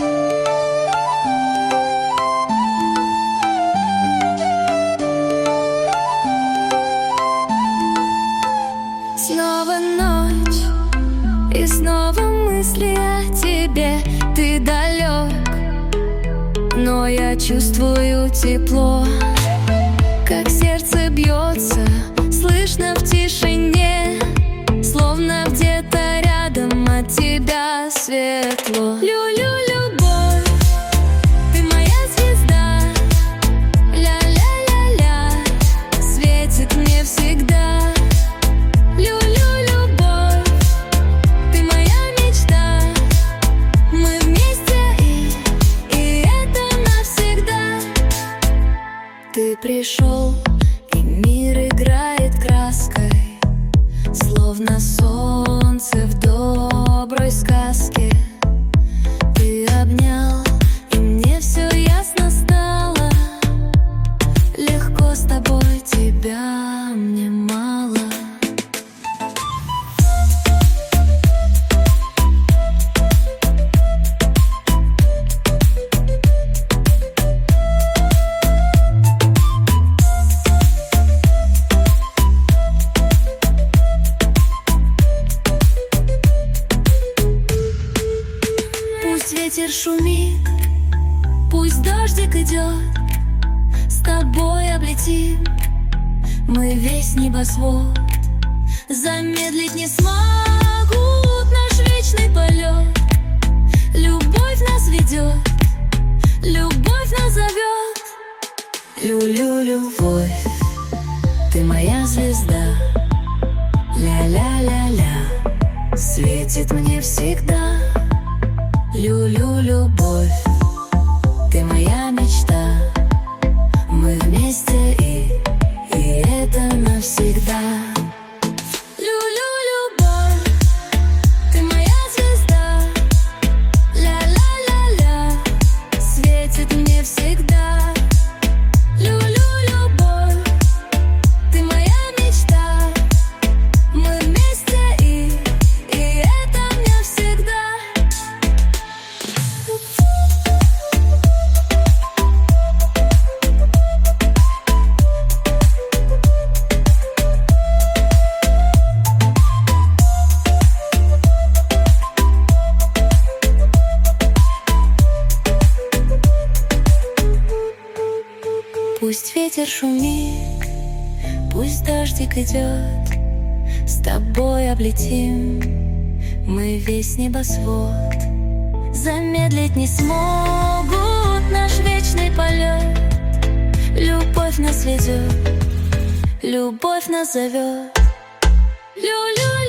Снова ночь, и снова мысли о тебе. Ты далек, но я чувствую тепло, как сердце бьется, слышно в тишине, словно где-то рядом от тебя светло. Люблю любовь, ты моя звезда, ля-ля-ля-ля, светит мне всегда. Люблю любовь, ты моя мечта, мы вместе и это навсегда. Ты пришел, и мир играет краской, словно солнце в доброй сказке. Ты обнял, и мне все ясно стало. Легко с тобой, тебя мне мало. Пусть ветер шумит, пусть дождик идет, с тобой облетим мы весь небосвод. Замедлить не смогут наш вечный полет. Любовь нас ведет, любовь нас зовет. Люблю любовь, ты моя звезда, ля-ля-ля-ля, светит мне всегда. Люблю любовь, ты моя мечта, мы вместе и это навсегда. Люблю любовь, ты моя звезда, ля-ля-ля-ля, светит мне всегда. Люблю любовь, ты моя мечта, мы вместе и это навсегда. Пусть ветер шумит, пусть дождик идет, с тобой облетим мы весь небосвод. Замедлить не смогут наш вечный полет. Любовь нас ведет, любовь нас зовет. Люблю